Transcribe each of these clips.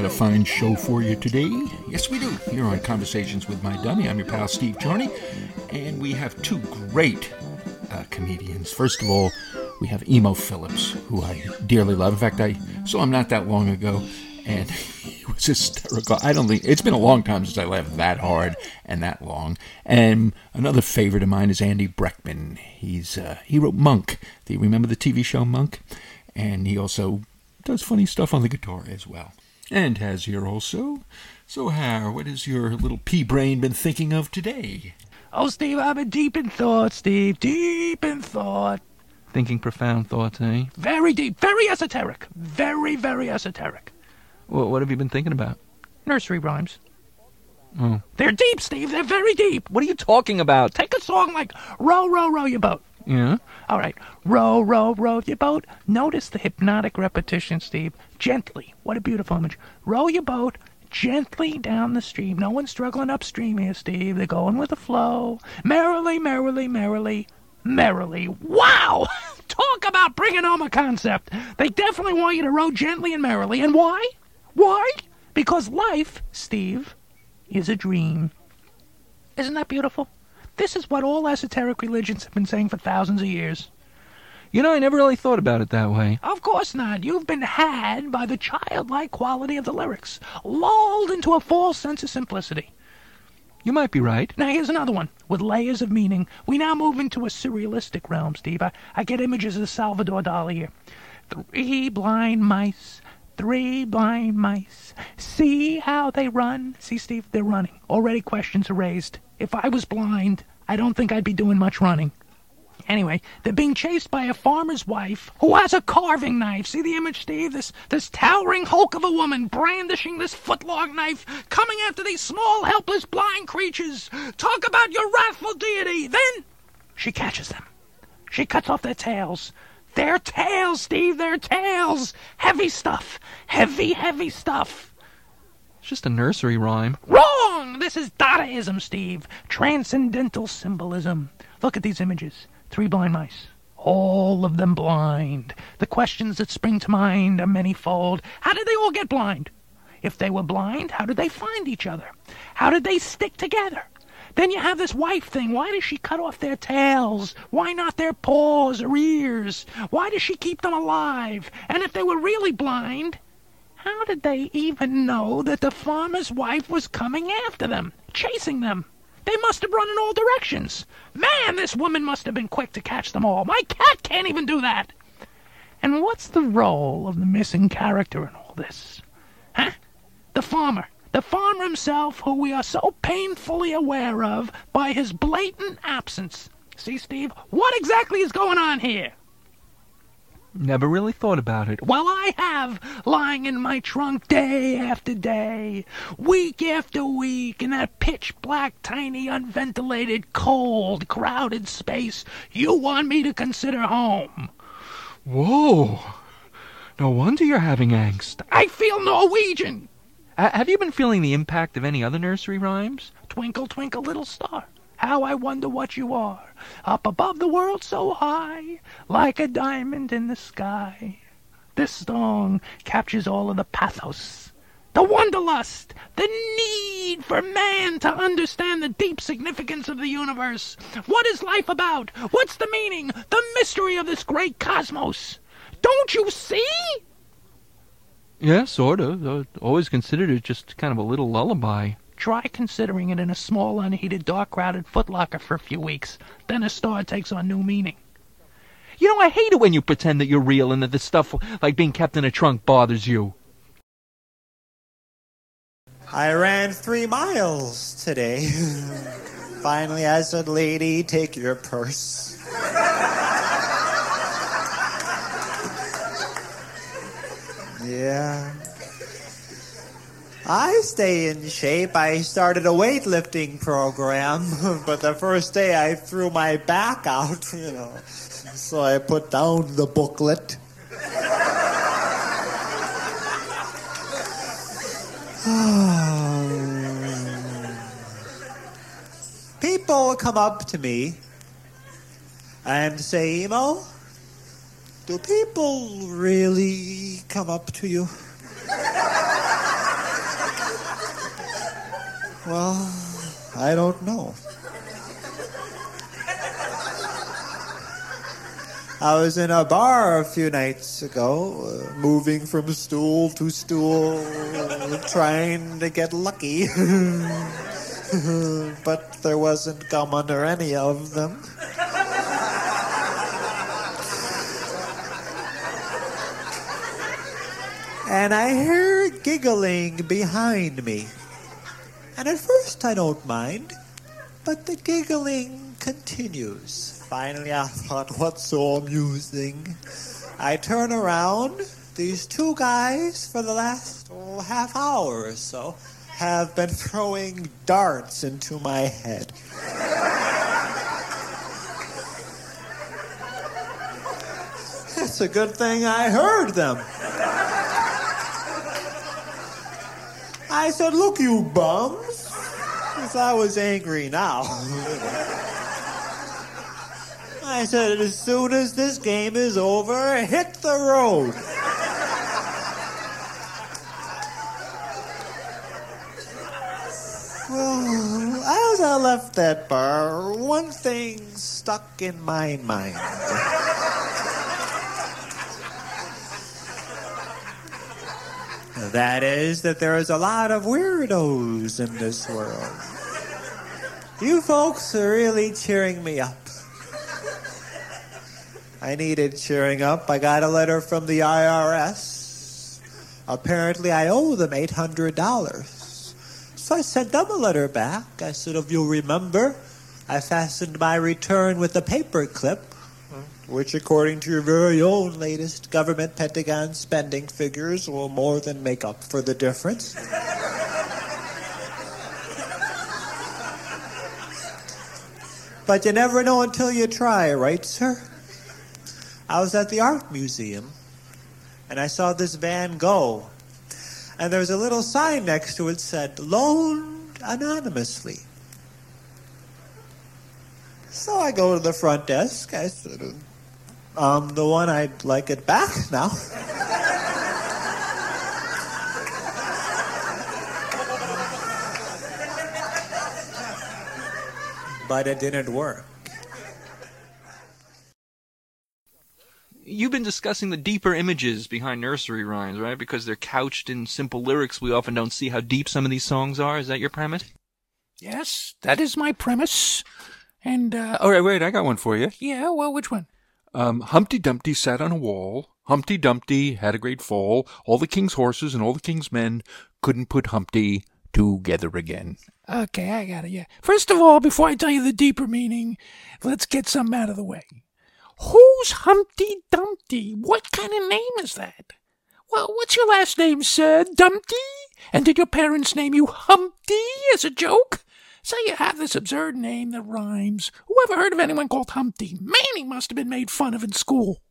a fine show for you today. Yes, we do. Here on Conversations with My Dummy, I'm your pal Steve Charney, and we have two great comedians. First of all, we have Emo Phillips, who I dearly love. In fact, I saw him not that long ago, and he was hysterical. I don't think it's been a long time since I laughed that hard and that long. And another favorite of mine is Andy Breckman. He wrote Monk. Do you remember the TV show Monk? And he also does funny stuff on the guitar as well. And has here also. So, Har, what has your little pea brain been thinking of today? Oh, Steve, I've been deep in thought, Steve. Deep in thought. Thinking profound thoughts, eh? Very deep. Very esoteric. Very, very esoteric. What have you been thinking about? Nursery rhymes. Oh. They're deep, Steve. They're very deep. What are you talking about? Take a song like Row, Row, Row Your Boat. Yeah? All right. Row, row, row your boat. Notice the hypnotic repetition, Steve. Gently. What a beautiful image. Row your boat gently down the stream. No one's struggling upstream here, Steve. They're going with the flow. Merrily, merrily, merrily, merrily. Wow! Talk about bringing home a concept. They definitely want you to row gently and merrily. And why? Why? Because life, Steve, is a dream. Isn't that beautiful? This is what all esoteric religions have been saying for thousands of years. You know, I never really thought about it that way. Of course not. You've been had by the childlike quality of the lyrics, lulled into a false sense of simplicity. You might be right. Now, here's another one, with layers of meaning. We now move into a surrealistic realm, Steve. I get images of Salvador Dali here. 3 blind mice, 3 blind mice. See how they run? See, Steve, they're running. Already questions are raised. If I was blind, I don't think I'd be doing much running. Anyway, they're being chased by a farmer's wife who has a carving knife. See the image, Steve? This towering hulk of a woman brandishing this footlong knife, coming after these small, helpless, blind creatures. Talk about your wrathful deity. Then she catches them. She cuts off their tails. Their tails, Steve, their tails. Heavy stuff. Heavy, heavy stuff. It's just a nursery rhyme. Wrong! This is Dadaism, Steve. Transcendental symbolism. Look at these images. 3 blind mice. All of them blind. The questions that spring to mind are manyfold. How did they all get blind? If they were blind, how did they find each other? How did they stick together? Then you have this wife thing. Why does she cut off their tails? Why not their paws or ears? Why does she keep them alive? And if they were really blind, how did they even know that the farmer's wife was coming after them, chasing them? They must have run in all directions. Man, this woman must have been quick to catch them all. My cat can't even do that. And what's the role of the missing character in all this? Huh? The farmer. The farmer himself, who we are so painfully aware of by his blatant absence. See, Steve, what exactly is going on here? Never really thought about it. Well, I have, lying in my trunk day after day, week after week, in that pitch-black, tiny, unventilated, cold, crowded space you want me to consider home. Whoa! No wonder you're having angst. I feel Norwegian. Have you been feeling the impact of any other nursery rhymes? Twinkle, twinkle, little star. How I wonder what you are, up above the world so high, like a diamond in the sky. This song captures all of the pathos, the wanderlust, the need for man to understand the deep significance of the universe. What is life about? What's the meaning, the mystery of this great cosmos? Don't you see? Yeah, sort of. I always considered it just kind of a little lullaby. Try considering it in a small, unheated, dark, crowded footlocker for a few weeks. Then a star takes on new meaning. You know, I hate it when you pretend that you're real and that the stuff like being kept in a trunk bothers you. I ran 3 miles today. Finally, I said, lady, take your purse. Yeah. I stay in shape. I started a weightlifting program, but the first day I threw my back out, so I put down the booklet. People come up to me and say, Emo, do people really come up to you? Well, I don't know. I was in a bar a few nights ago, moving from stool to stool, trying to get lucky. But there wasn't gum under any of them. And I hear giggling behind me. And at first I don't mind, but the giggling continues. Finally, I thought, what's so amusing? I turn around. These two guys, for the last half hour or so, have been throwing darts into my head. It's a good thing I heard them. I said, look, you bums. Because I was angry now. I said, as soon as this game is over, hit the road. Well, as I left that bar, one thing stuck in my mind. That is that there is a lot of weirdos in this world. You folks are really cheering me up. I needed cheering up. I got a letter from the IRS. Apparently I owe them $800. So I sent them a letter back. I said, if you'll remember, I fastened my return with a paper clip, which according to your very own latest government Pentagon spending figures will more than make up for the difference. But you never know until you try, right, sir? I was at the art museum, and I saw this Van Gogh, and there was a little sign next to it that said, loaned anonymously. So I go to the front desk. I said, the one, I'd like it back now. But it didn't work. You've been discussing the deeper images behind nursery rhymes, right? Because they're couched in simple lyrics, we often don't see how deep some of these songs are. Is that your premise? Yes, that is my premise. And, All right, wait, I got one for you. yeah, well, which one? Humpty Dumpty sat on a wall. Humpty Dumpty had a great fall. All the king's horses and all the king's men couldn't put Humpty together again. Okay, I got it, yeah. First of all, before I tell you the deeper meaning, let's get something out of the way. Who's Humpty Dumpty? What kind of name is that? Well, what's your last name, sir? Dumpty? And did your parents name you Humpty as a joke? So you have this absurd name that rhymes. Who ever heard of anyone called Humpty? Man, he must have been made fun of in school.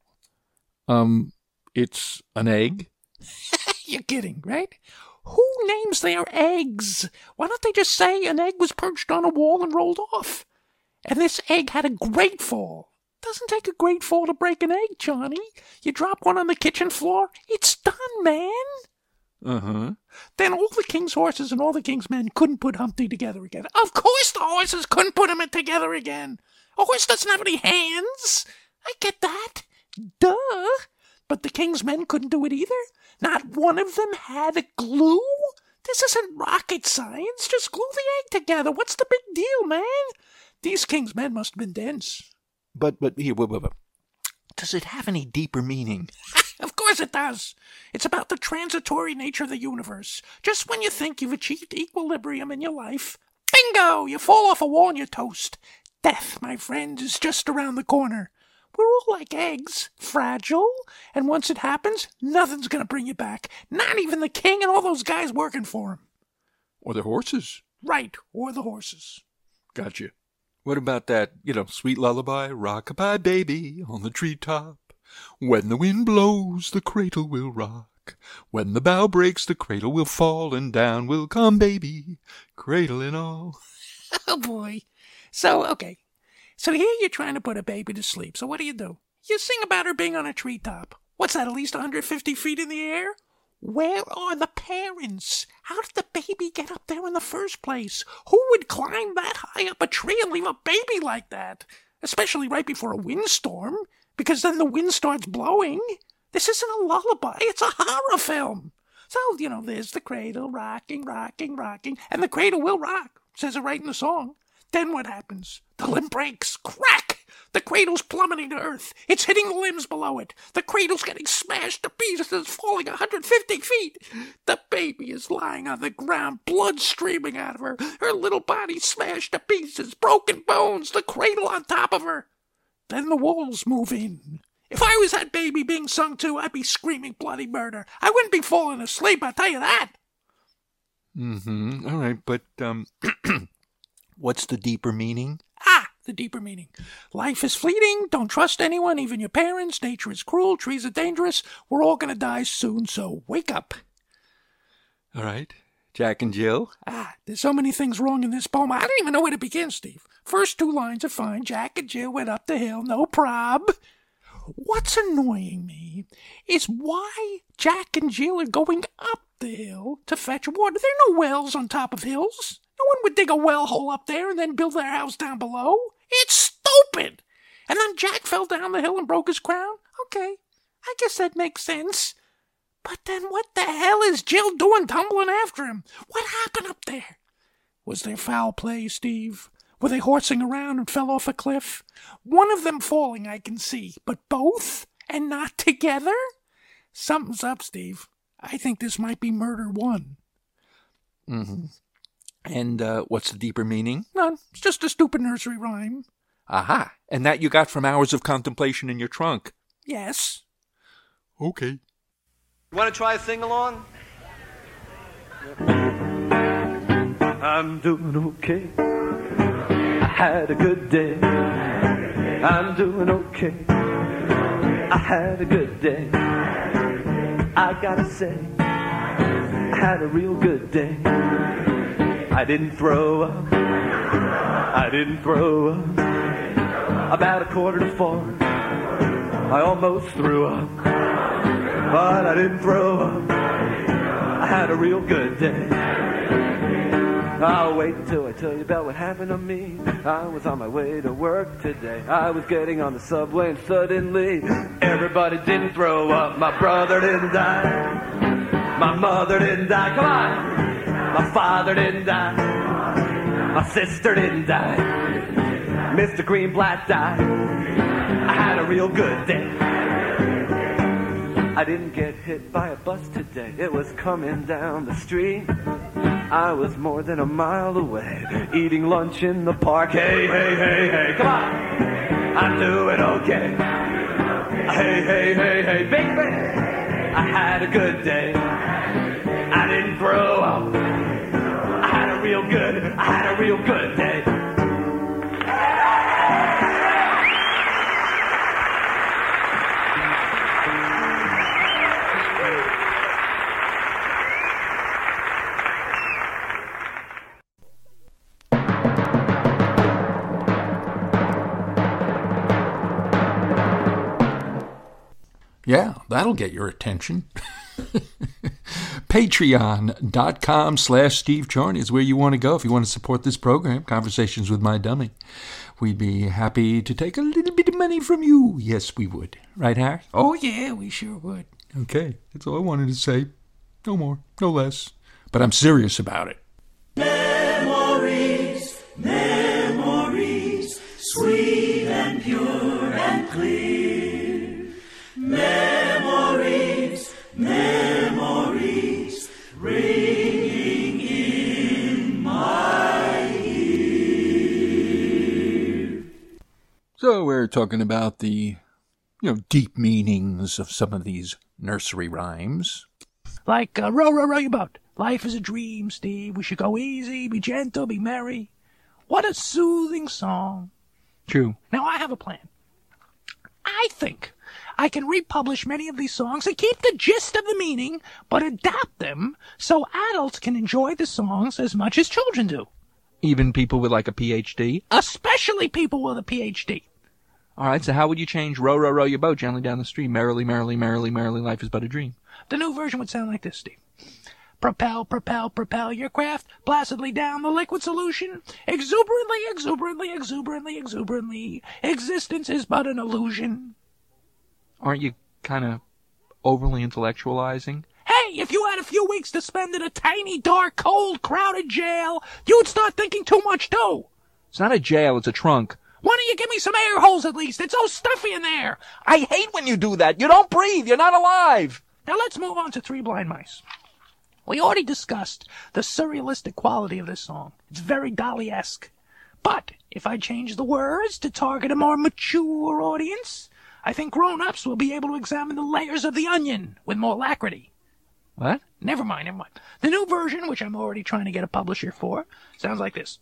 It's an egg. You're kidding, right? Who names their eggs? Why don't they just say an egg was perched on a wall and rolled off? And this egg had a great fall. Doesn't take a great fall to break an egg, Johnny. You drop one on the kitchen floor, it's done, man. Uh-huh. Then all the king's horses and all the king's men couldn't put Humpty together again. Of course the horses couldn't put him together again. A horse doesn't have any hands. I get that. Duh. But the king's men couldn't do it either. Not one of them had a glue. This isn't rocket science. Just glue the egg together. What's the big deal, man? These king's men must have been dense. But here, wait. Does it have any deeper meaning? Of course it does. It's about the transitory nature of the universe. Just when you think you've achieved equilibrium in your life, bingo, you fall off a wall and you're toast. Death, my friend, is just around the corner. We're all like eggs, fragile, and once it happens, nothing's going to bring you back. Not even the king and all those guys working for him. Or the horses. Right, or the horses. Gotcha. What about that, sweet lullaby? Rock-a-bye, baby, on the treetop. When the wind blows, the cradle will rock. When the bough breaks, the cradle will fall, and down will come baby, cradle and all. Oh, boy. So here you're trying to put a baby to sleep. So what do? You sing about her being on a treetop. What's that, at least 150 feet in the air? Where are the parents? How did the baby get up there in the first place? Who would climb that high up a tree and leave a baby like that? Especially right before a windstorm, because then the wind starts blowing. This isn't a lullaby, it's a horror film. So, there's the cradle rocking, rocking, rocking, and the cradle will rock, says it right in the song. Then what happens? The limb breaks. Crack! The cradle's plummeting to earth. It's hitting the limbs below it. The cradle's getting smashed to pieces. It's falling 150 feet. The baby is lying on the ground, blood streaming out of her. Her little body smashed to pieces, broken bones, the cradle on top of her. Then the wolves move in. If I was that baby being sung to, I'd be screaming bloody murder. I wouldn't be falling asleep, I'll tell you that. All right, but, what's the deeper meaning? The deeper meaning. Life is fleeting. Don't trust anyone, even your parents. Nature is cruel. Trees are dangerous. We're all going to die soon, so wake up. All right. Jack and Jill? There's so many things wrong in this poem. I don't even know where to begin, Steve. First two lines are fine. Jack and Jill went up the hill. No prob. What's annoying me is why Jack and Jill are going up the hill to fetch water. There are no wells on top of hills. No one would dig a well hole up there and then build their house down below. It's stupid. And then Jack fell down the hill and broke his crown. Okay, I guess that makes sense. But then what the hell is Jill doing tumbling after him? What happened up there? Was there foul play, Steve? Were they horsing around and fell off a cliff? One of them falling I can see, but both? And not together? Something's up, Steve. I think this might be murder one. Mm-hmm. And what's the deeper meaning? None. It's just a stupid nursery rhyme. Aha. And that you got from hours of contemplation in your trunk? Yes. Okay. You want to try a sing-along? I'm doing okay. I had a good day. I'm doing okay. I had a good day. I gotta say, I had a real good day. I didn't throw up. I didn't throw up. About 3:45, I almost threw up. But I didn't throw up. I had a real good day. I'll wait until I tell you about what happened to me. I was on my way to work today. I was getting on the subway and suddenly everybody didn't throw up. My brother didn't die. My mother didn't die. Come on. My father didn't die. My sister didn't die. Mr. Greenblatt died. I had a real good day. I didn't get hit by a bus today. It was coming down the street. I was more than a mile away, eating lunch in the park. Hey, hey, hey, hey, come on. I'm doing okay. Hey, hey, hey, hey, baby. I had a good day. I didn't throw up. I had a real good day. Yeah, that'll get your attention. Patreon.com/Steve Charney is where you want to go if you want to support this program, Conversations with My Dummy. We'd be happy to take a little bit of money from you. Yes, we would. Right, Harry? Oh, yeah, we sure would. Okay, that's all I wanted to say. No more, no less. But I'm serious about it. Memories, memories, sweet and pure and clear. Memories, memories, ringing in my ear. So we're talking about the, deep meanings of some of these nursery rhymes. Like, row, row, row your boat. Life is a dream, Steve. We should go easy, be gentle, be merry. What a soothing song. True. Now, I have a plan. I think I can republish many of these songs and keep the gist of the meaning, but adapt them so adults can enjoy the songs as much as children do. Even people with like a PhD? Especially people with a PhD. All right, so how would you change row, row, row your boat gently down the stream? Merrily, merrily, merrily, merrily, life is but a dream. The new version would sound like this, Steve. Propel, propel, propel your craft placidly down the liquid solution. Exuberantly, exuberantly, exuberantly, exuberantly. Existence is but an illusion. Aren't you kind of overly intellectualizing? Hey, if you had a few weeks to spend in a tiny, dark, cold, crowded jail, you'd start thinking too much, too. It's not a jail, it's a trunk. Why don't you give me some air holes at least? It's so stuffy in there. I hate when you do that. You don't breathe. You're not alive. Now let's move on to Three Blind Mice. We already discussed the surrealistic quality of this song. It's very Dali-esque. But if I change the words to target a more mature audience, I think grown-ups will be able to examine the layers of the onion with more alacrity. What? Never mind. The new version, which I'm already trying to get a publisher for, sounds like this.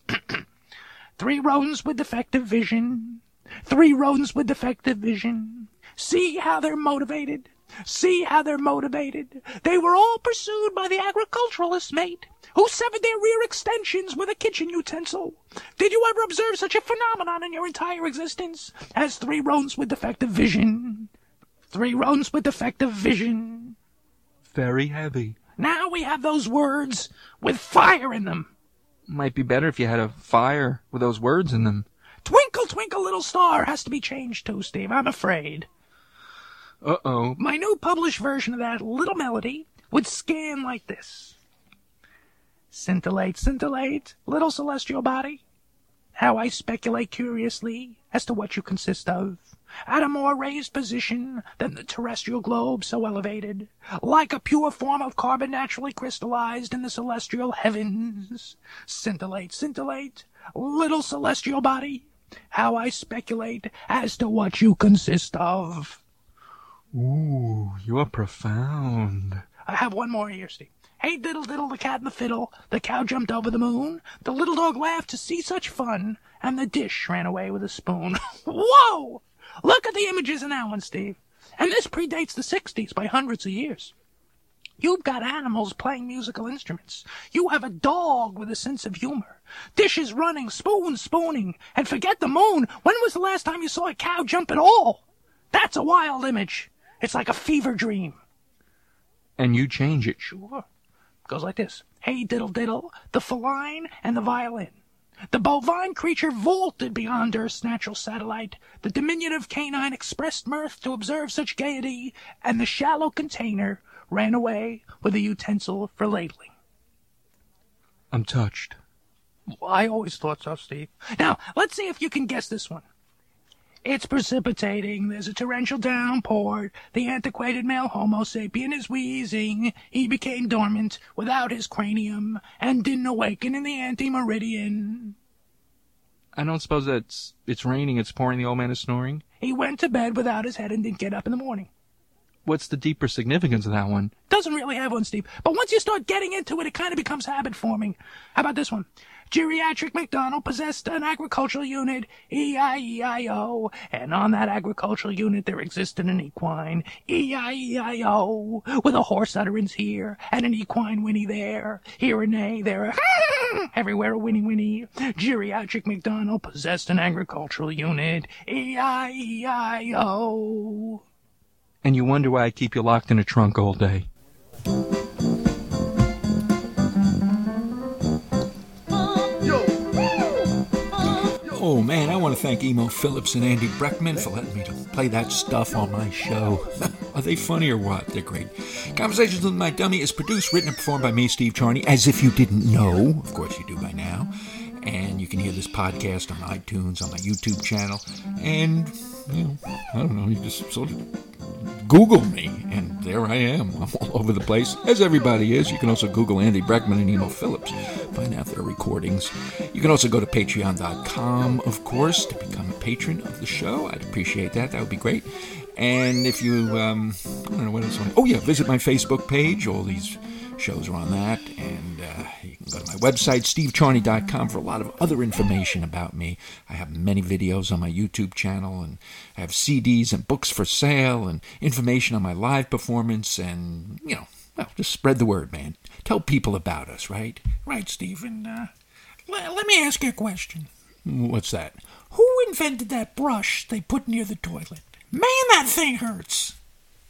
3 rodents with defective vision. 3 rodents with defective vision. See how they're motivated. See how they're motivated. They were all pursued by the agriculturalist mate, who severed their rear extensions with a kitchen utensil. Did you ever observe such a phenomenon in your entire existence as 3 rodents with defective vision? 3 rodents with defective vision. Very heavy. Now we have those words with fire in them. Might be better if you had a fire with those words in them. Twinkle, twinkle, little star has to be changed too, Steve, I'm afraid. Uh-oh. My new published version of that little melody would scan like this. Scintillate, scintillate, little celestial body. How I speculate curiously as to what you consist of, at a more raised position than the terrestrial globe so elevated, like a pure form of carbon naturally crystallized in the celestial heavens. Scintillate, scintillate, little celestial body. How I speculate as to what you consist of. Ooh, you're profound. I have one more here, Steve. Hey, diddle, diddle, the cat and the fiddle. The cow jumped over the moon. The little dog laughed to see such fun. And the dish ran away with a spoon. Whoa! Look at the images in that one, Steve. And this predates the 60s by hundreds of years. You've got animals playing musical instruments. You have a dog with a sense of humor. Dishes running, spoons spooning. And forget the moon. When was the last time you saw a cow jump at all? That's a wild image. It's like a fever dream. And you change it. Sure. Goes like this. Hey, diddle, diddle, the feline and the violin. The bovine creature vaulted beyond Earth's natural satellite. The diminutive canine expressed mirth to observe such gaiety, and the shallow container ran away with a utensil for ladling. I'm touched. I always thought so, Steve. Now, let's see if you can guess this one. It's precipitating, there's a torrential downpour, the antiquated male Homo sapien is wheezing, he became dormant without his cranium, and didn't awaken in the ante-meridian. I don't suppose it's raining, it's pouring, the old man is snoring? He went to bed without his head and didn't get up in the morning. What's the deeper significance of that one? Doesn't really have one, Steve, but once you start getting into it, it kind of becomes habit-forming. How about this one? Geriatric MacDonald possessed an agricultural unit, E-I-E-I-O, and on that agricultural unit there existed an equine, E-I-E-I-O, with a hoarse utterance here, and an equine whinny there, here a neigh, there a everywhere a whinny. Geriatric MacDonald possessed an agricultural unit, E-I-E-I-O. And you wonder why I keep you locked in a trunk all day. Oh, man, I want to thank Emo Phillips and Andy Breckman for letting me to play that stuff on my show. Are they funny or what? They're great. Conversations with My Dummy is produced, written, and performed by me, Steve Charney, as if you didn't know. Of course you do by now. And you can hear this podcast on iTunes, on my YouTube channel. And, I don't know, you just sort of Google me, and there I am. I'm all over the place, as everybody is. You can also Google Andy Breckman and Emo Phillips. Find out their recordings. You can also go to patreon.com, of course, to become a patron of the show. I'd appreciate that. That would be great. And if you, I don't know what else. Visit my Facebook page. All these shows are on that. And you can go to my website, stevecharney.com, for a lot of other information about me. I have many videos on my YouTube channel, and I have CDs and books for sale, and information on my live performance, and, just spread the word, man. Tell people about us, right? Right, Stephen. Let me ask you a question. What's that? Who invented that brush they put near the toilet? Man, that thing hurts.